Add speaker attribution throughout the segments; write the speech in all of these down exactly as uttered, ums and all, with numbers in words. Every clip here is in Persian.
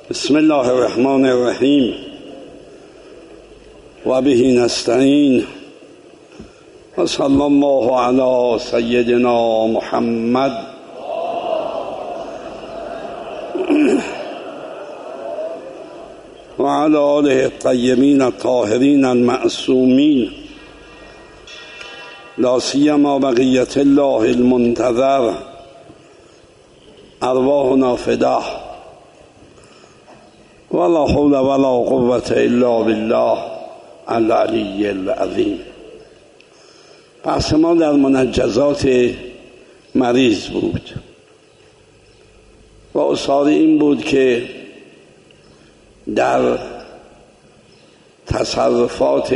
Speaker 1: بسم الله الرحمن الرحیم و به نستعین و صلی الله علی سیدنا محمد و علی آله الطیبین الطاهرین المعصومین لا سیما بقیة الله المنتظر ارواحنا فداه ولا حول ولا قوة الا بالله العلی العظیم. بحث ما در منجزات مریض بود و اصحار این بود که در تصرفات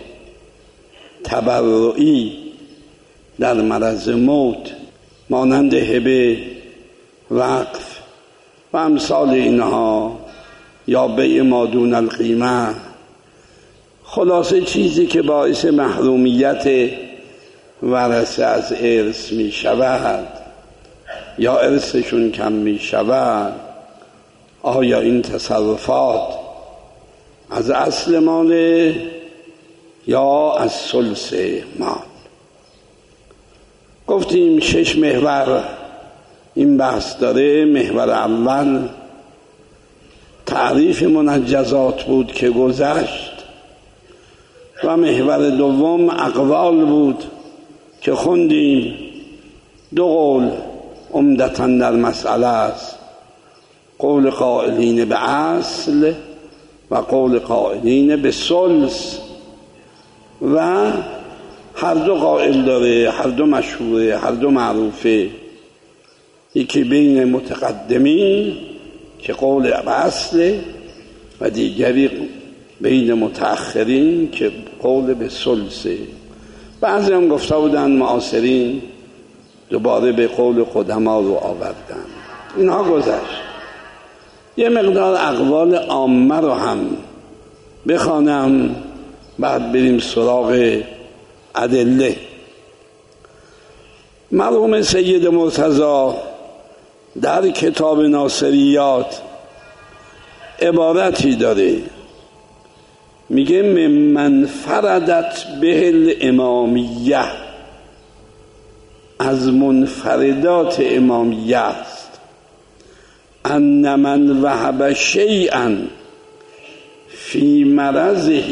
Speaker 1: تبرعی در مرض موت مانند هبه، وقف و امثال اینها یا بیع ما دون القیمه، خلاصه چیزی که باعث محرومیت ورثه از ارث می شود یا ارثشون کم می شود، آیا این تصرفات از اصل مال یا از ثلث مال؟ گفتیم شش محور این بحث داره. محور اول تعریف منجزات بود که گذشت و محور دوم اقوال بود که خوندیم. دو قول عمدتاً در مسئله است، قول قائلین به اصل و قول قائلین به ثلث، و هر دو قائل داره، هر دو مشهوره، هر دو معروفه. یکی بین متقدمین که قول به اصل و دیگری بین متأخرین که قول به ثلثه. بعضی هم گفته بودن معاصرین دوباره به قول قدما رو آوردن. اینها گذشت. یه مقدار اقوال عامه رو هم بخوانم، بعد بریم سراغ ادله. مرحوم سید مرتضی در کتاب ناصریات عبارتی داره، میگه ممن فردت به الامامیه، از منفردات امامیه است، ان من وهب شیئا فی مرضه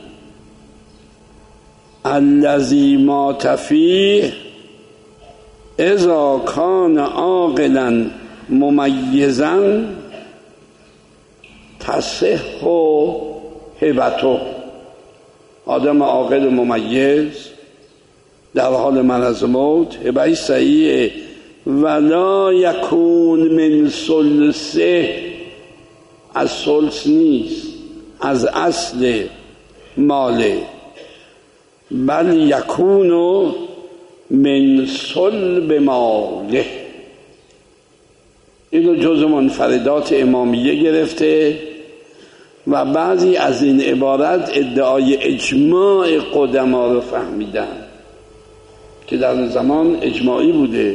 Speaker 1: الذی مات فیه اذا کان عاقلا ممیزا تصح هبته. آدم عاقل ممیز در حال مرض موت، هبهی صحیحه. ولا یکون من ثلثه، از ثلث نیست، از اصل ماله، بل یکونو من صلب ماله. اینو جز منفردات امامیه گرفته و بعضی از این عبارت ادعای اجماع قدما رو فهمیدن که در زمان اجماعی بوده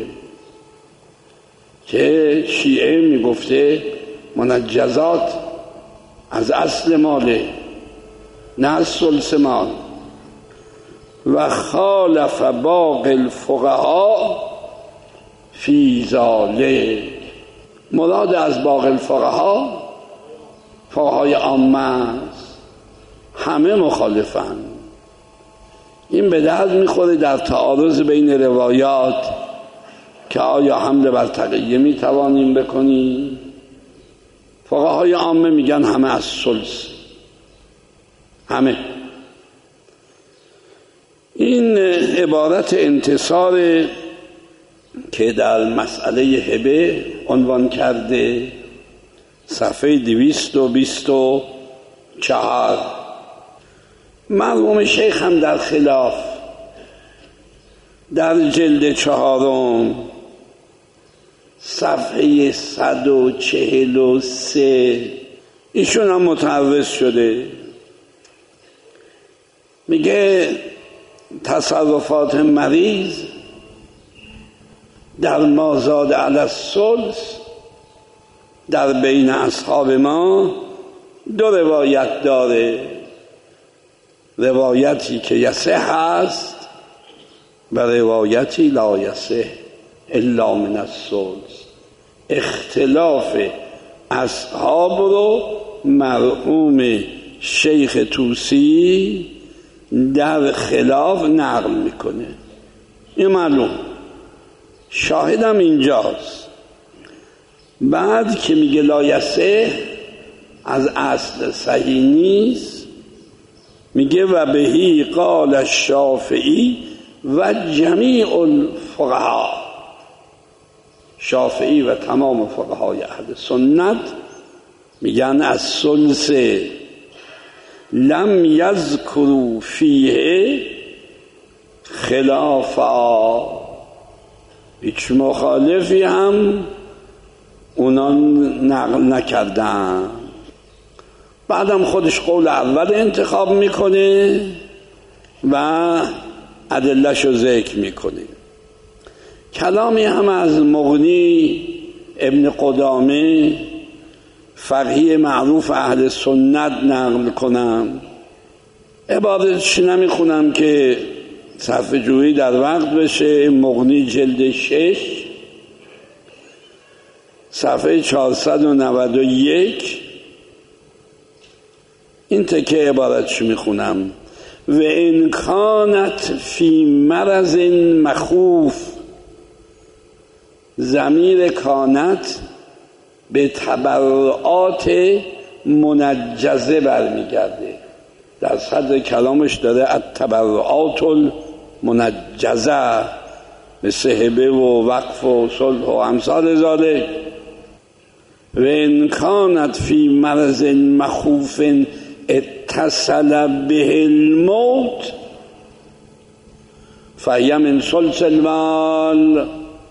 Speaker 1: که شیعه میگفته منجزات از اصل ماله نه از ثلث مال. و خالف باقی الفقهاء فی ذلک، مراد از باقی الفقهاء فقهای عامه است، همه مخالفن. این به درد میخوره در تعارض بین روایات که آیا حمل بر تقیه میتوانیم بکنیم. فقهای عامه میگن همه از ثلث، همه. این عبارت انتصار که در مسئله هبه عنوان کرده، صفحه دویست و بیست و چهار. مرحوم شیخ هم در خلاف در جلد چهارم صفحه صد و چهل و سه ایشون هم متعرض شده، میگه تصرفات مریض در مازاد علی الثلث در بین اصحاب ما دو روایت داره، روایتی که یصح هست و روایتی لا یصح الا من الثلث. اختلاف اصحاب رو مرحوم شیخ طوسی در خلاف نقل میکنه، این معلوم، شاهدم اینجاست. بعد که میگه لا یصح از اصل صحیح نیست، میگه و بهی قال الشافعی و جمیع الفقها، شافعی و تمام فقهای اهل سنت میگن از ثلث لم یذکروا فیه خلافا، هیچ مخالفی هم اونا نقل نکردن. بعدم خودش قول اول انتخاب میکنه و ادله‌ش رو ذکر میکنه. کلامی هم از مغنی ابن قدامه فقیه معروف اهل سنت نقل کنم، عبارتش نمیخونم که صفحه جویی در وقت بشه. مغنی جلد شش صفحه چهارصد و نود و یک این تکه عبارتش میخونم: و ان کانت فی مرض مخوف، ضمیر کانت به تبرعات منجزه برمیگرده، در صدر کلامش داره التبرعات المنجزه، مثل هبه و وقف و صلح و امثال ذالک. و ان کانت فی مرض مخوف اتصل به الموت فهی من ثلث المال،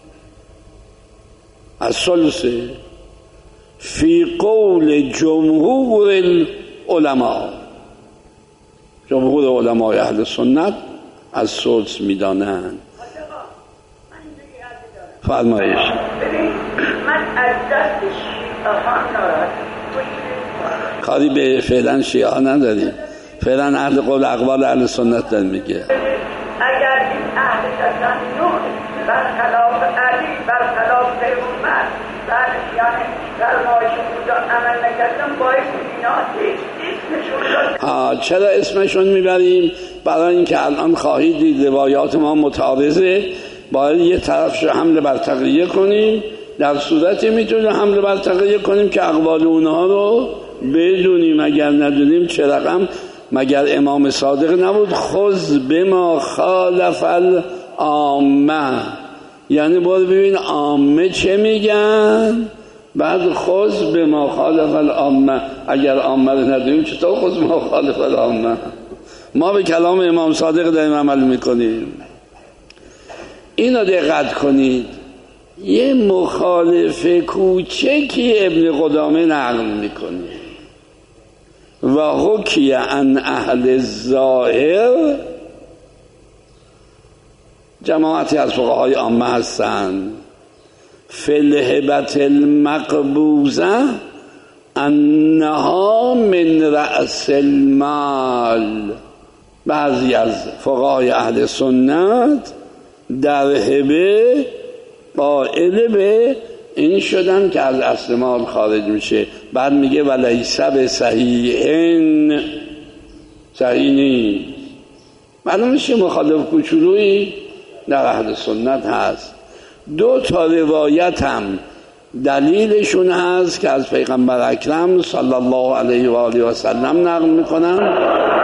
Speaker 1: از ثلث فی قول جمهور العلماء، جمهور علمای اهل سنت از ثلث میدانند. فرمایش.
Speaker 2: من از دست شیعهان ناراحت،
Speaker 1: کاری به فعلا شیعه نداریم، فعلا اهل قول اقوال اهل سنت داریم میگه.
Speaker 2: اگر این اهل تشنع برخلاف علی، برخلاف پیغمبر، بعد یعنی فرمایش خدا عمل نکردن، باید اینا اسمشون
Speaker 1: ها چرا اسمشون میبریم؟ برای اینکه الان خواهید دید روایات ما متعارضه، باید یه طرفش حمله بر تقیه کنیم، در صورتی میتونیم حمله بر تقیه کنیم که اقوال اونها رو بدونیم. اگر ندونیم چه رقم؟ مگر امام صادق نبود خذ بما خالف العامه، یعنی باید ببین عامه چه میگن، بعد خذ بما خالف العامه. اگر عامه رو ندونیم چطور خذ بما خالف العامه؟ ما به کلام امام صادق داریم عمل میکنیم. اینو دقت کنید، یه مخالف کوچکی ابن قدامه نقل میکنه و حکی عن اهل الظاهر، جماعتی از فقهای عامه هستند، فی الهبة المقبوضه انها من رأس المال. بعضی از فقهای اهل سنت در هبه قائل به این شدن که از اصل مال خارج میشه. بعد میگه ولیس بصحیحن، صحیح نیست. معلوم میشه مخالف کوچولویی در اهل سنت هست. دو تا روایت هم دلیلشون هست که از پیغمبر اکرم صلی الله علیه و آله و سلم نقل میکنن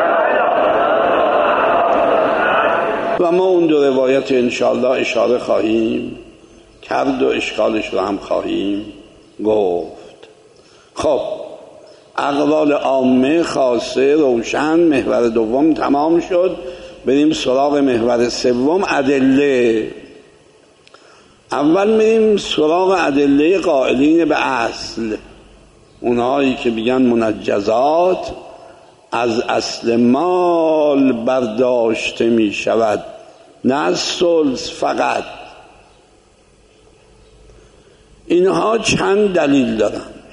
Speaker 1: و ما اون دو روایت انشاءالله اشاره خواهیم کرد و اشکالش رو هم خواهیم گفت. خب اقوال عامه، خاصه، روشن، محور دوم تمام شد. بریم سراغ محور سوم، ادله. اول میریم سراغ ادله قائلین به اصل، اونهایی که میگن منجزات از اصل مال برداشته می شود، نه از ثلث فقط. اینها چند دلیل دارن.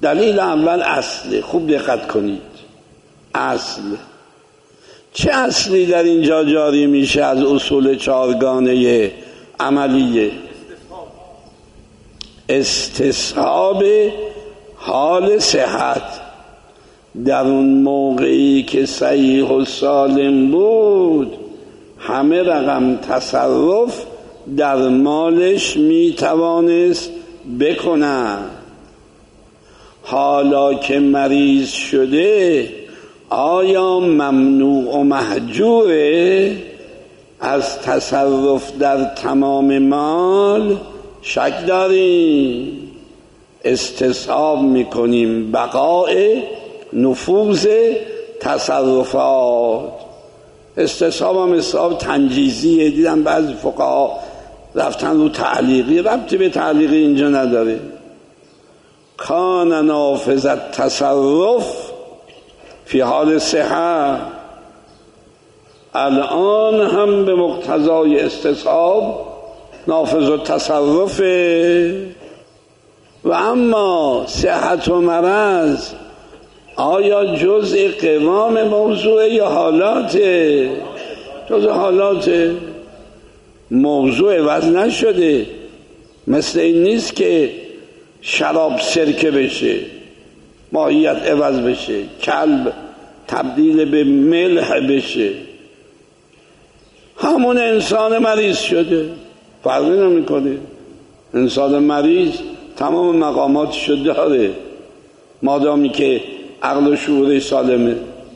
Speaker 1: دلیل اول اصله. خوب دقت کنید، اصل. چه اصلی در اینجا جاری میشه از اصول چهارگانه عملیه؟ استصحاب حال صحت. در اون موقعی که صحیح و سالم بود همه رقم تصرف در مالش میتوانست بکنه. حالا که مریض شده آیا ممنوع و محجوره از تصرف در تمام مال؟ شک داریم. استصحاب میکنیم بقاء نفوذ تصرفات. استصحاب هم استصحاب تنجیزیه. دیدم بعضی فقها رفتن رو تعلیقی، ربطی به تعلیقی اینجا نداره. کان نافذ التصرف فی حال صحت. الان هم به مقتضای استصحاب نافذ التصرف. و اما صحت و مرض آیا جزء قوام موضوع یا حالاته؟ جزء حالاته. موضوع عوض نشده. مثل این نیست که شراب سرکه بشه، ماهیت عوض بشه، کلب تبدیل به ملح بشه. همون انسان مریض شده، فرقی نمیکنه. انسان مریض تمام مقاماتشو داره مادامی که عقل و شعورش سالمه.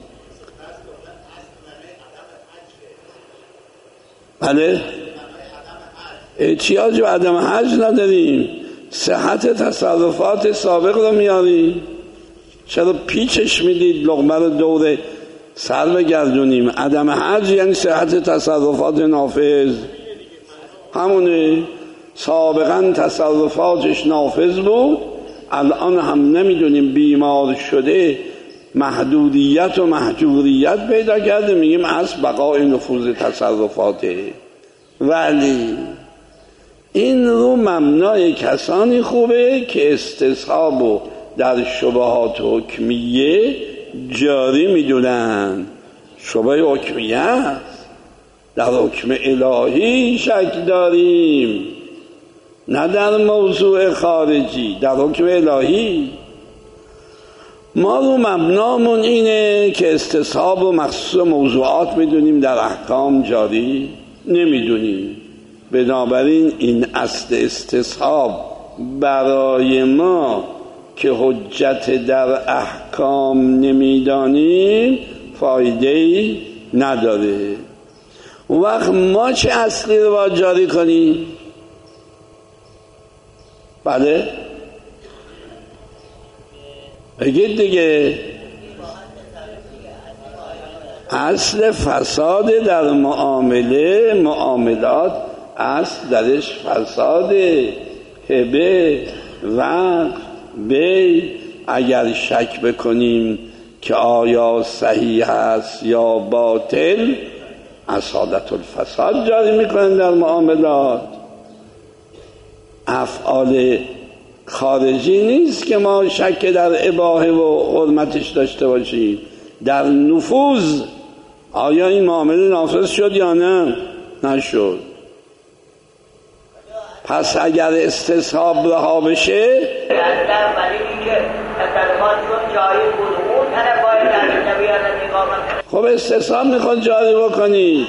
Speaker 1: بله، احتیاج به عدم حج نداریم، صحت تصرفات سابق رو میاریم. چرا پیچش میدید لقمه رو دور سر بگردونیم؟ عدم حج یعنی صحت تصرفات نافذ. همونه، سابقا تصرفاتش نافذ بود، الان هم نمیدونیم بیمار شده محدودیت و محجوریت پیدا کرده، میگیم از بقای نفوذ تصرفاته. ولی این رو ممنوع کسانی خوبه که استصحابو در شبهات حکمیه جاری میدونن. شبه حکمیه است، در حکم الهی شک داریم، نه در موضوع خارجی، در حکم الهی. ما رو مبنامون اینه که استصحاب و مخصوص موضوعات میدونیم، در احکام جاری نمیدونیم. بنابراین این اصل استصحاب برای ما که حجت در احکام نمیدانیم فایده‌ای نداره. اون وقت ما چه اصلی رو باید جاری کنیم؟ بله بگید دیگه. اصل فساد در معامله، معاملات اصل درش فساد، هبه، وقف، بی. اگر شک بکنیم که آیا صحیح است یا باطل، اصالت الفساد جاری میکنن در معاملات. افعال خارجی نیست که ما شک در اباحه و حرمتش داشته باشیم، در نفوذ. آیا این معامله نافذ شد یا نه؟ نشد. پس اگر استصحاب رها بشه، خب استصحاب میخواد جاری بکنی.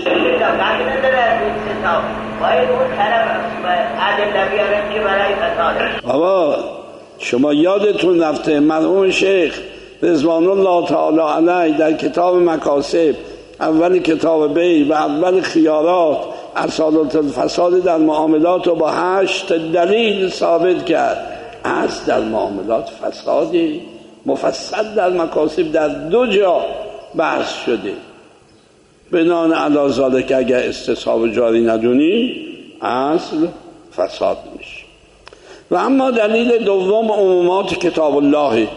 Speaker 1: بابا شما یادتون رفته مرحوم شیخ رضوان الله تعالی علیه در کتاب مکاسب، اول کتاب بی و اول خیارات، اصالت الفساد در معاملات رو با هشت دلیل ثابت کرد. اصل در معاملات فسادی مفصل در مکاسب در دو جا بحث شده. بنان علی ذالک که اگر استصحاب جاری ندونی اصل فساد میشه. و اما دلیل دوم عمومات کتاب الله،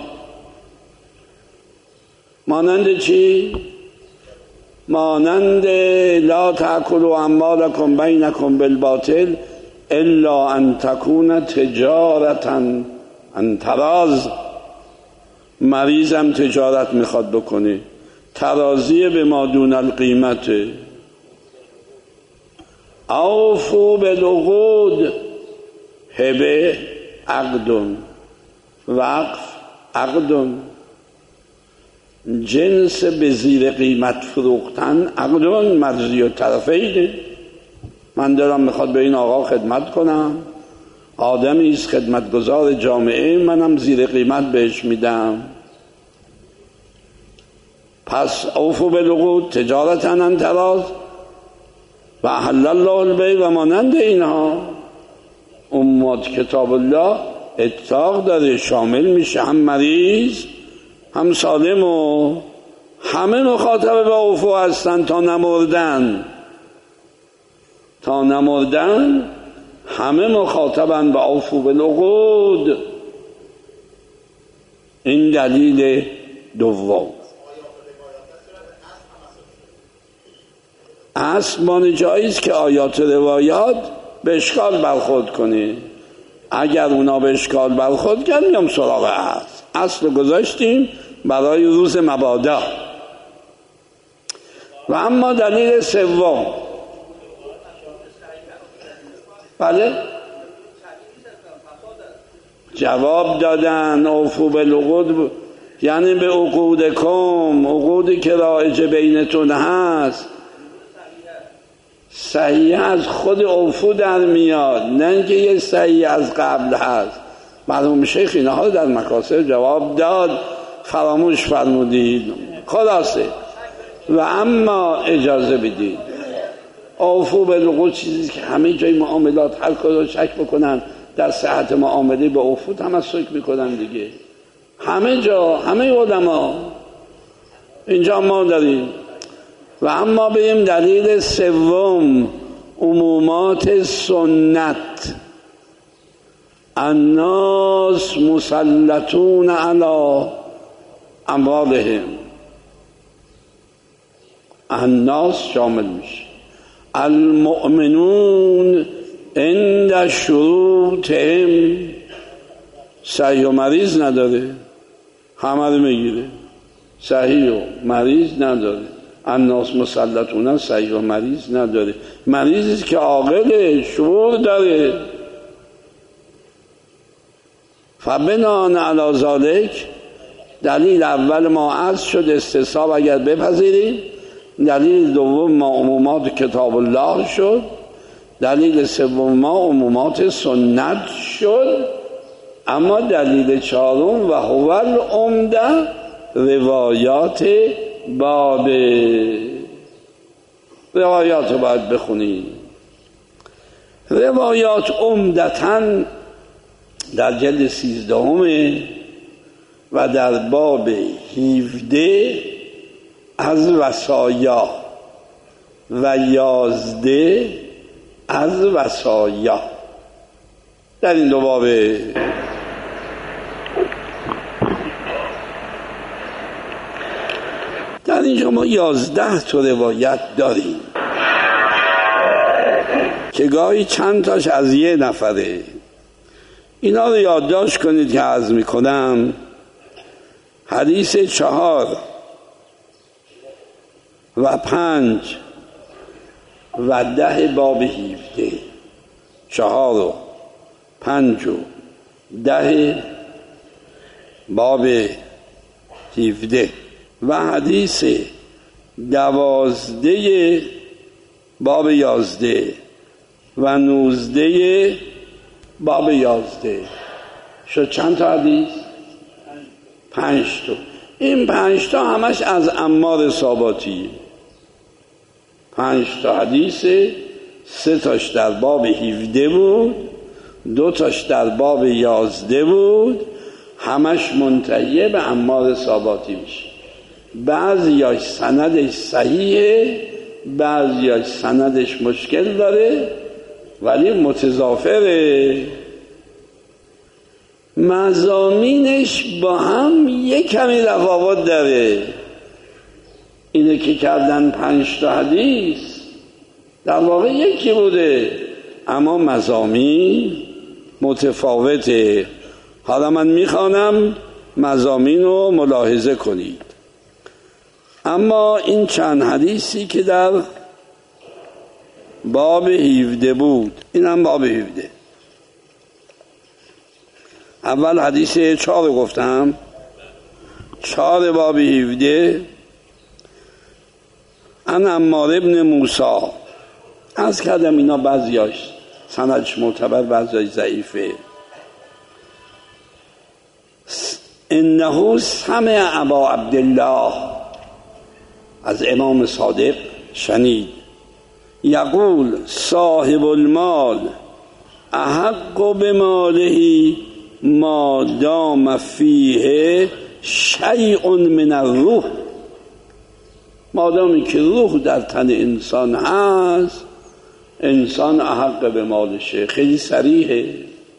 Speaker 1: مانند چی؟ مانند لا تأکلوا اموالکم بینکم بالباطل الا ان تکون تجارتا عن تراض مریضم تجارت میخواد بکنه، ترازی به ما دون القیمت. اوفو بالعقود، هبه عقدون، وقف عقدون، جنس به زیر قیمت فروختن عقدون، مرضی و طرفینه. من دارم میخواد به این آقا خدمت کنم، آدمی است خدمتگزار جامعه، منم زیر قیمت بهش میدم. پس اوفو بالعقود تجارتا عن تراض و احل الله البیع و مانند اینها. امت کتاب الله اطلاق داره، شامل میشه هم مریض هم سالم و همه مخاطب به اوفو هستن تا نمردن. تا نمردن همه مخاطبن به اوفو بالعقود. این دلیل دوم. اصل جاییست که آیات روایات به اشکال برخورد کنه. اگر اونا به اشکال برخورد کرد میام سراغ اصل. اصل گذاشتیم برای روز مبادا. و اما دلیل سوم، بله جواب دادن اوفو بالعقود یعنی به عقودکم، عقودی که رایج بینتون هست. صحیح از خود اوفو در میاد، نه اینکه یه صحیح از قبل هست. مرحوم شیخ اینها در مکاسب جواب داد، فراموش فرمودید. خلاصه و اما اجازه بدید، اوفو بالعقود چیزی که همه جای معاملات هر کجا شک بکنن در صحت معامله به اوفو تمسک میکنن دیگه. همه جا، همه علما اینجا ما داریم. و اما بریم دلیل سوم، عمومات سنت. الناس مسلطون علی اموالهم. الناس شامل میشه. المؤمنون عند شروطهم. صحیح و مریض نداره، همه رو میگیره. صحیح و مریض نداره. الناس مسلطون صحیح و مریض نداره. مریضی که عاقل شعور داره. فبناء علی ذلک، دلیل اول ما عرض شد استصحاب اگر بپذیریم. دلیل دوم ما عمومات کتاب الله شد. دلیل سوم ما عمومات سنت شد. اما دلیل چهارم و هو العمده روایات باب. روایات باید بخونید. روایات عمدتاً در جلد سیزدهمه و در باب هفده از وصایا و یازده از وصایا. در این دو باب در اینجا ما یازده تا روایت داریم که گاهی چند تاش از یه نفره. اینا رو یادداشت کنید که عرض میکنم. حدیث چهار و پنج و ده باب هفده. چهار و پنج و ده باب هفده و حدیث دوازده باب یازده و نوزده باب یازده. شد چند تا حدیث؟ پنج تا. این پنج تا همش از عمار صاباتی. پنج تا حدیث، سه تاش در باب هفده بود، دو تاش در باب یازده بود. همش منتهی به عمار صاباتی میشه. بعضیاش سندش صحیحه، بعضیاش سندش مشکل داره ولی متضافره. مضامینش با هم یک کمی تفاوت داره. اینه که کردن پنج تا حدیث در واقع یکی بوده اما مضامین متفاوته. حالا من میخوانم مضامین رو ملاحظه کنید. اما این چند حدیثی که در باب هفده بود، این هم باب هفده. اول حدیث چهار گفتم، چهار باب هفده. ان عمار ابن موسی، از کردم اینا بعضیاش سندش معتبر بعضیاش ضعیفه. انه سمع ابا عبدالله، از امام صادق شنید، یقول صاحب المال احق بماله ما دام فیه شیء من الروح، مادامی که روح در تن انسان هست انسان احق به مالشه. خیلی صریحه.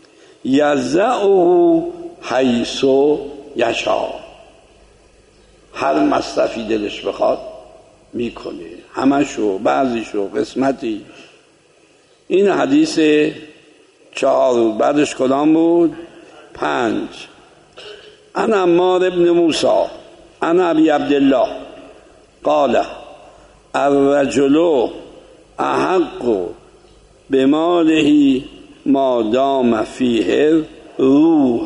Speaker 1: یزعه حیث یشاء، هر مصرفی دلش بخواد میکنه، همشو، بعضیشو، قسمتی. این حدیث چهار. بعدش کدام بود؟ پنج. ان عمار ابن موسی ان ابی عبدالله قال الرجل احق بماله ما دام فیه روح،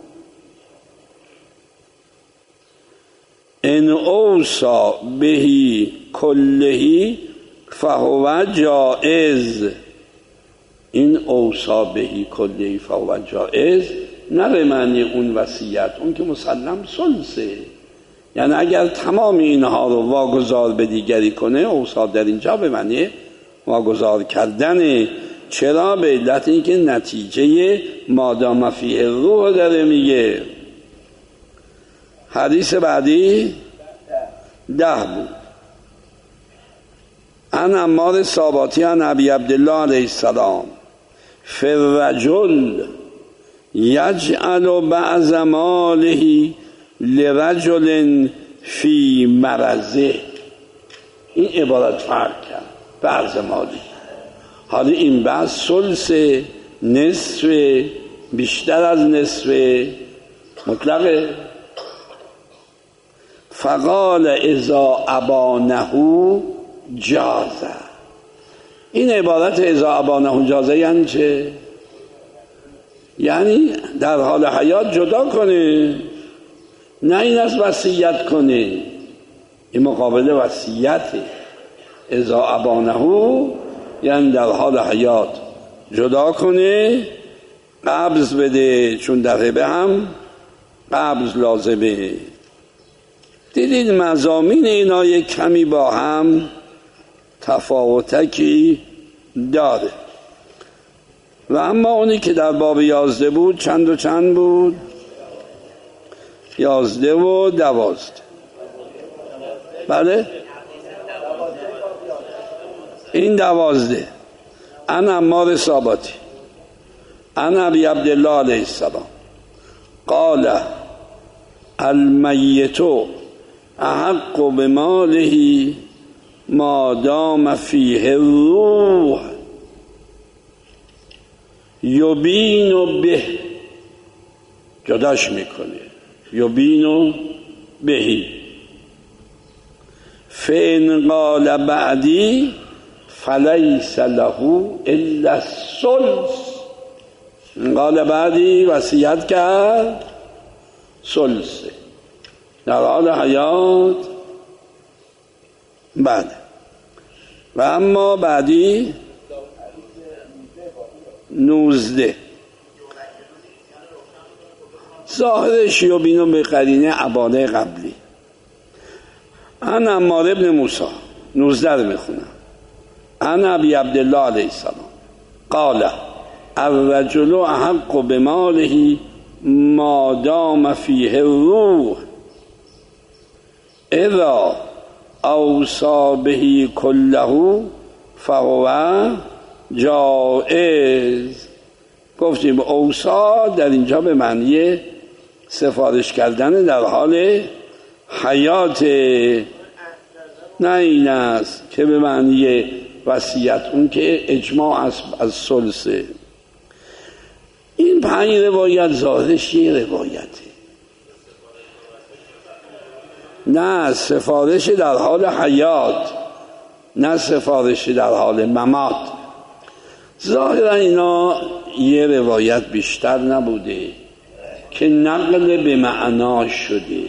Speaker 1: ان اوصى به کله فهو جائز. این اوصى به کله فهو جائز نه به معنی اون وصیت، اون که مسلم ثلثه، یعنی اگر تمام اینها رو واگذار به دیگری کنه، اوصا در اینجا به معنی واگذار کردن. چرا؟ به علت اینکه نتیجه مادام فیه روح داره میگه. حدیث بعدی ده بود. ان عمار صاباتی ان ابی عبدالله علیه السلام فالرجل یجعل بعض ماله لرجل فی مرضه. این عبارت فرق کرد، بعض مالی. حالا این بعض ثلث، نصف، بیشتر از نصف، مطلقه. فقال اذا ابانه جازه. این عبارت اذا ابانه جازه یعنی چه؟ یعنی در حال حیات جدا کنه، نه این از وصیت کنه. این مقابل وصیته. اذا ابانه یعنی در حال حیات جدا کنه، قبض بده، چون در هبه هم قبض لازمه. دیدید مضامین اینا یک کمی با هم تفاوتکی داره. و اما اونی که در باب یازده بود چند و چند بود؟ یازده و دوازده. بله؟ این دوازده. ان عمار صاباتی ان ابی عبدالله علیه السلام قال المیت احق بماله ما دام فیه الروح یبین به، جداش میکنه، یبین بهی. فإن قال بعدی فلیس له الا الثلث. قال بعدی وصیت کرد ثلثه در حال حیات. بعد و اما بعدی نوزده ظاهرش یبینو به قرینه عباده قبلی. ان عمار ابن موسی نوزده رو میخونم. ان ابی عبدالله علیه السلام قال الرجل احق بماله ما دام فیه الروح اذا اوصى به کله فهو جائز. گفتیم اوصا در اینجا به معنی سفارش کردن در حال حیات، نه این است که به معنی وصیت، اون که اجماع از از ثلثه. این پنج روایت ظاهرش یه روایته، نه سفارش در حال حیات، نه سفارش در حال ممات. ظاهرا اینا یه روایت بیشتر نبوده که نقل به معنا شده.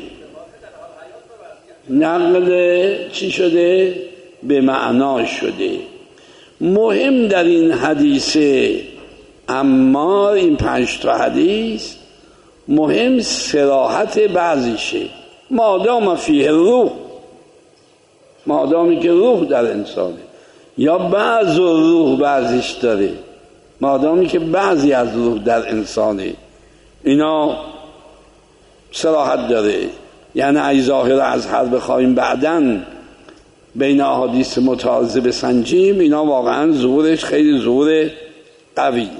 Speaker 1: نقل چی شده؟ به معنا شده. مهم در این حدیثه، اما این پنج تا حدیث مهم صراحت بعضیشه. مادام فیه روح، مادامی که روح در انسانه، یا بعض روح بعضیش داره، مادامی که بعضی از روح در انسانه، اینا صراحت داره. یعنی ای ظاهر از هر بخوایم بعدن بین احادیث متعارضه بسنجیم، اینا واقعا ظهورش خیلی ظهور قویه.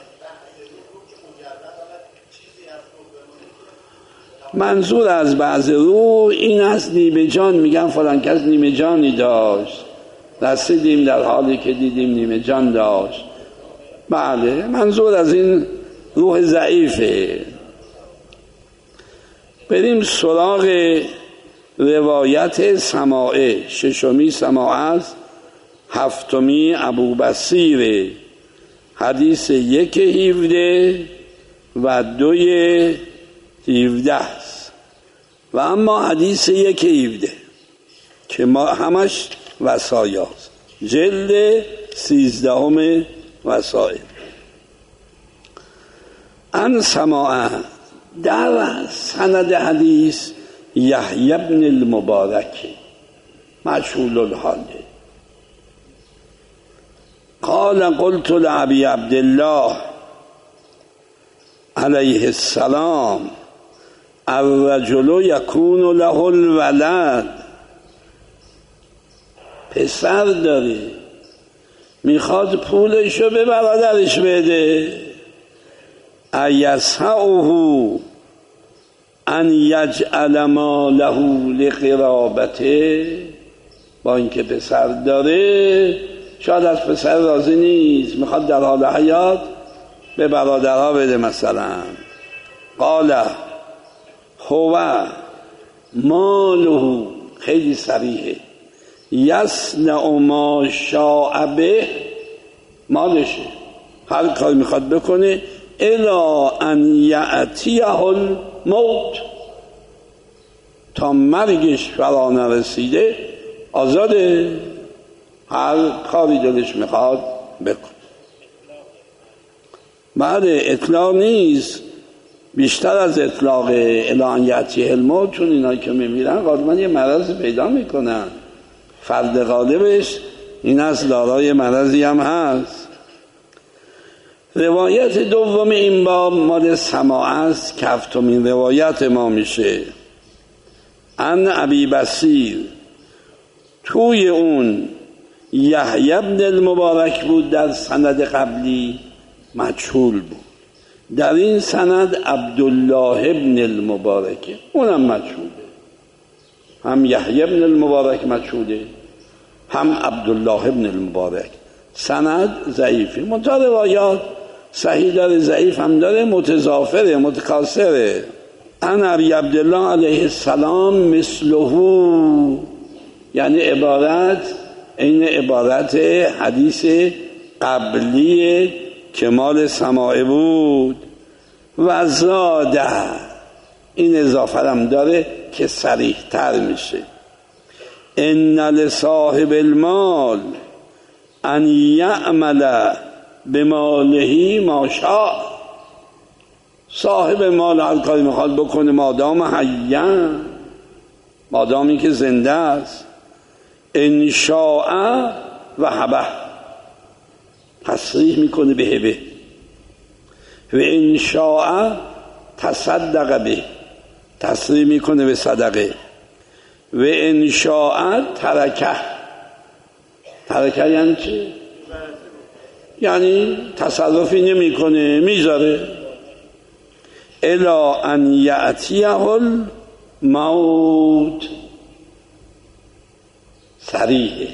Speaker 1: منظور از بعض روح این است نیمه جان، میگن فلان کس نیمه جانی داشت، رسیدیم در حالی که دیدیم نیمه جان داشت. بله، منظور از این روح ضعیفه. بریم سراغ روایت سماعه. ششمی سماعه است، هفتمی ابو بصیر، حدیث یک هیوده و دوی هیوده است. و اما حدیث یک هیوده که ما همش وصایاست، جلد سیزدهم وصایل. ان سماعه، در سند حدیث یحیی بن المبارک مجهول الحال. قال قلت لابی عبدالله علیه السلام الرجل یکون له الولد، پسر داره میخواد پولشو به برادرش بده، ایسعه ان یجعل ماله لقرابته، با اینکه پسر داره شاید از پسر راضی نیست، میخواد در حال حیات به برادرها بده. مثلا قال هو ماله، خیلی صریحه، یصنع ما شاء به، مالشه هر کاری میخواد بکنه، الا ان یأتیه الموت، تا مرگش فرا نرسیده آزاده، هر کاری دلش میخواد بکن. بعد اطلاق نیست، بیشتر از اطلاق الا ان یأتیه الموت، چون اینا که میمیرن غالبا یه مرض پیدا میکنن، فرد غالبش این از دارای مرضی هم هست. روایت دوم این باب مال سماعه است که هفتمین روایت ما میشه. ان ابی بصیر، توی اون یحیی بن المبارک بود، در سند قبلی مجهول بود، در این سند عبدالله بن المبارک، اونم مجهوله، هم یحیی بن المبارک مجهوله، هم عبدالله بن المبارک. سند ضعیفه، منتها روایات صحیح داره، ضعیف هم داره، متضافره، متکاثره. ان ابی عبدالله علیه السلام مثله، یعنی عبارت این عبارت حدیث قبلی که مال سماعه بود. و زاده، این اضافه هم داره که صریح تر میشه، ان لصاحب المال ان یعمل بماله ما شاء، صاحب مال هر کاری میخواد بکنه مادام حیاً، مادامی که زنده است. ان شاء و هبه، تصریح میکنه به هبه. و ان شاء تصدق به، تصریح میکنه به صدقه. و ان شاء ترکه، ترکه یعنی چی؟ یعنی تصرفی نمیکنه، میذاره. الا ان یأتیه الموت، صریحه.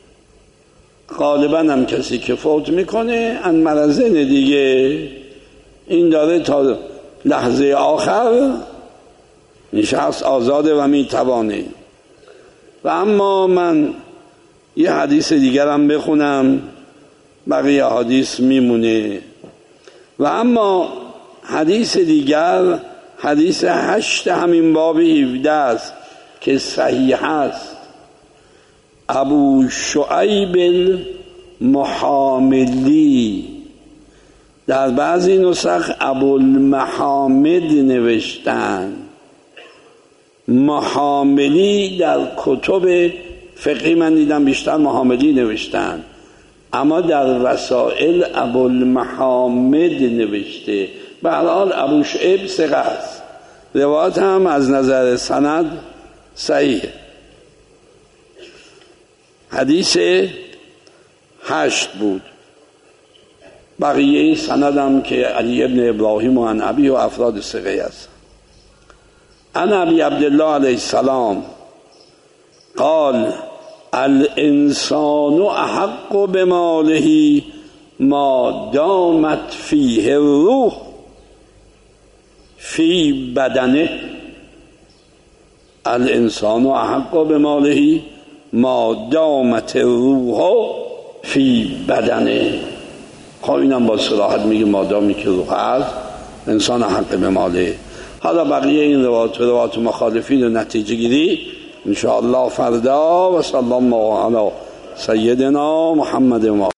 Speaker 1: غالبا هم کسی که فوت میکنه ان مرضن دیگه، این داره تا لحظه آخر این شخص آزاده و میتوانه. و اما من یه حدیث دیگرم بخونم، بقیه حدیث میمونه. و اما حدیث دیگر حدیث هشت همین باب هفده است که صحیح است. ابو شعیب المحاملی، در بعضی نسخ ابوالمحامد نوشتن، محاملی در کتب فقهی من دیدم بیشتر محاملی نوشتن، اما در وسائل ابوالمحامد نوشته. به هر حال ابو شعیب ثقه است، روایت هم از نظر سند صحیح. حدیث هشت بود، بقیه سندم که علی ابن ابراهیم و عن ابی و افراد ثقه است. عن ابی عبدالله علیه السلام قال الانسان احق بماله ما دامت فیه الروح فی بدنه. الانسان احق بماله ما دامت الروح فی بدنه. خب اینم با صراحت میگه مادامی که روح هست انسان حق به ماله. حالا بقیه این روایات روایات مخالفین و نتیجه گیری انشاءالله فردا. و صلی الله علی سیدنا محمد.